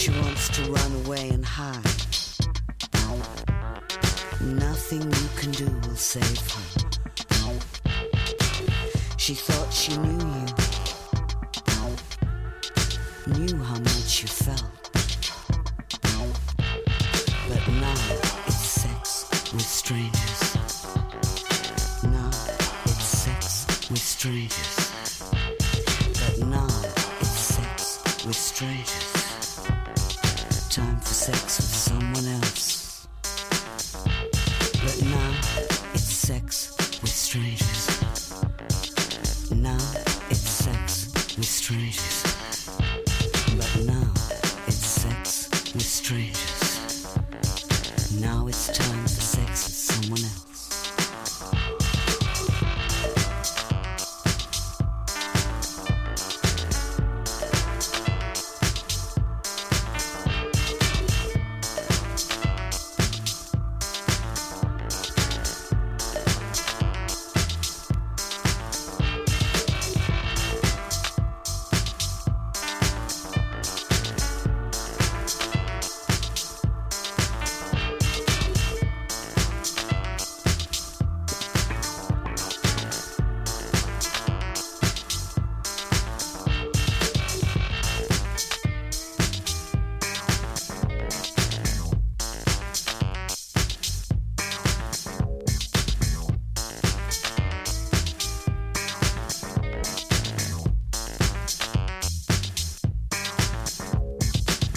She wants to run away and hide. Nothing you can do will save her. She thought she knew you, knew how much you felt. But now it's sex with strangers. Now it's sex with strangers. But now it's sex with strangers. Time for sex with someone else. But now it's sex with strangers. Now it's sex with strangers. But now it's sex with strangers.